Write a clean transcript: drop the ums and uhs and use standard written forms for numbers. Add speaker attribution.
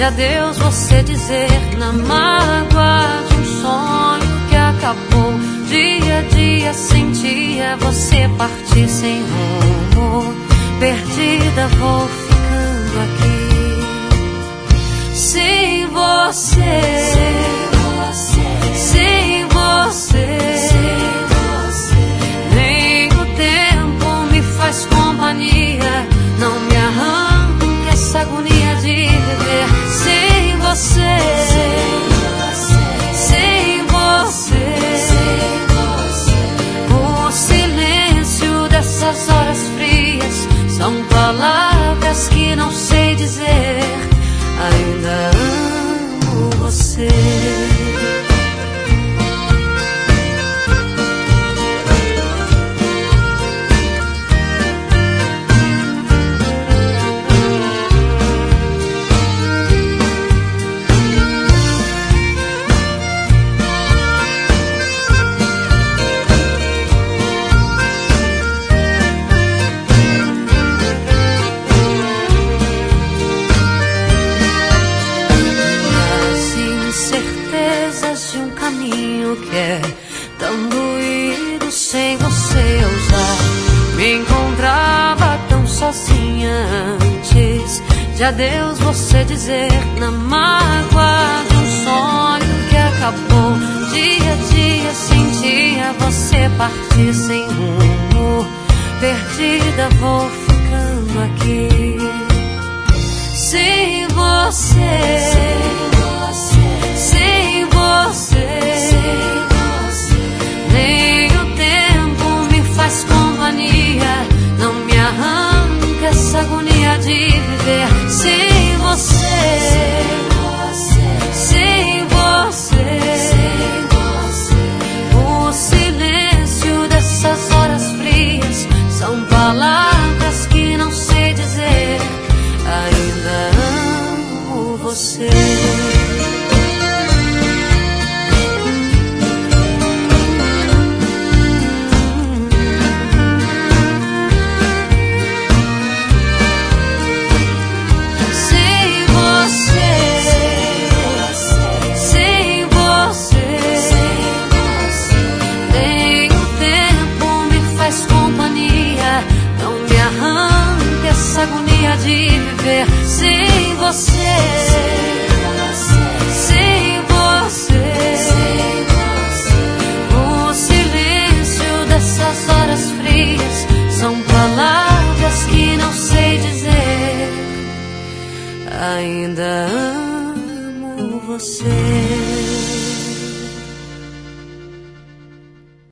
Speaker 1: adeus você dizer na mágoa de um sonho que acabou. Dia a dia sentia você partir sem rumo. Perdida vou ficando aqui sem você, sem você. Nem o tempo me faz companhia, não me arranca essa agonia de viver sem você, sem você. O silêncio dessas horas frias são palavras que não sei dizer. Ainda amo você. Que é tão doído sem você eu já me encontrava tão sozinha antes de adeus você dizer na mágoa de um sonho que acabou. Dia a dia sentia você partir sem rumo. Perdida vou ficando aqui sem você, sem você. Nem o tempo me faz companhia, não me arranca essa agonia de viver sem você, sem você. O silêncio dessas horas frias são palavras que não sei dizer. Ainda amo você. Agonia de viver sem você, sem você. O silêncio dessas horas frias são palavras que não sei dizer. Ainda amo você.